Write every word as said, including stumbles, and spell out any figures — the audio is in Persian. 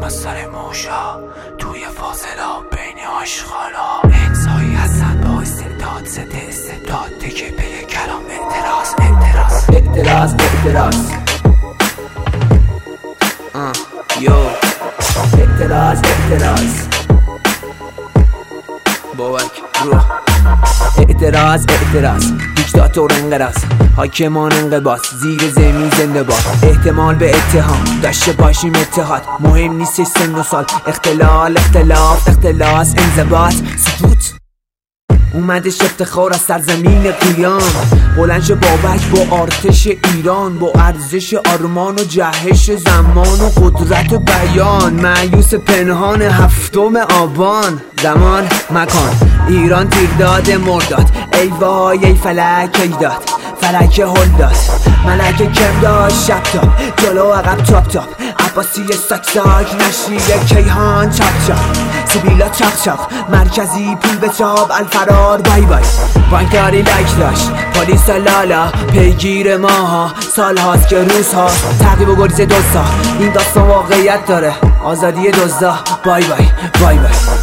داستان موشا توی فاصله بین آشغالا. انسایی هستن با استعداد ضد استبداد، تکه به کلام اعتراض اعتراض اعتراض اعتراض آه یو اعتراض اعتراض بابک روح اعتراض اعتراض دیکتاتور انقراض حاکمان انقباض زیر زمین زنده باد. احتمال به اتهام داشته باشیم اتحاد، مهم نیست سن و سال، اختلال اختلاف اختلاس انضباط سکوت. اومدش افتخار از سرزمین قیام، بلند شه بابک با آرتش ایران، با ارزش آرمان و جهش زمان و قدرت بیان. مایوس پنهان هفتم آبان، زمان مکان ایران تیرداد مرداد. ای وای ای فلک ای داد، فلک هل داد، ملک کم داشت شب تاب، جلو عقب تاپ تاپ، عباسی ساک ساک، نشیر کیهان چاپ چاپ، سیبیلا چاق چاق، مرکزی پول به چاب، الفرار بای بای. بانکداری لک داشت، پلیس لالا پیگیر ماها، سال هاست که روز ها تعقیب و گریز دزدا. این داستان واقعیت داره، آزادی دزدا. بای بای بای بای.